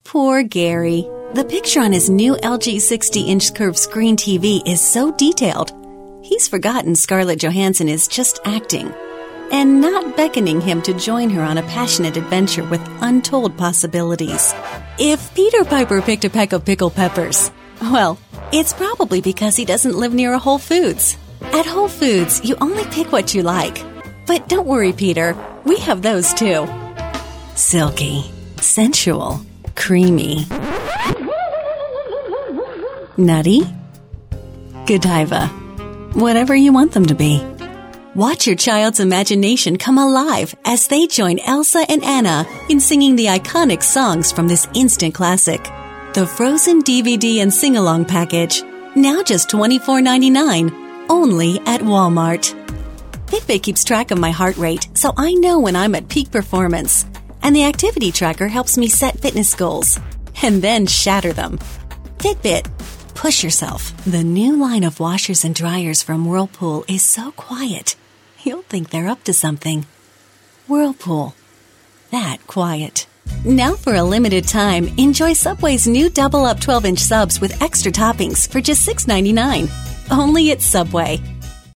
Poor Gary. The picture on his new LG 60-inch curved screen TV is so detailed. He's forgotten Scarlett Johansson is just acting and not beckoning him to join her on a passionate adventure with untold possibilities. If Peter Piper picked a peck of pickled peppers, well, it's probably because he doesn't live near a Whole Foods. At Whole Foods, you only pick what you like. But don't worry, Peter. We have those too. Silky, sensual, creamy, nutty, Godiva, whatever you want them to be. Watch your child's imagination come alive as they join Elsa and Anna in singing the iconic songs from this instant classic. The Frozen DVD and sing-along package, now just $24.99, only at Walmart. Fitbit keeps track of my heart rate, so I know when I'm at peak performance. And the activity tracker helps me set fitness goals and then shatter them. Fitbit, push yourself. The new line of washers and dryers from Whirlpool is so quiet, you'll think they're up to something. Whirlpool. That quiet. Now for a limited time, enjoy Subway's new double up 12-inch subs with extra toppings for just $6.99. Only at Subway.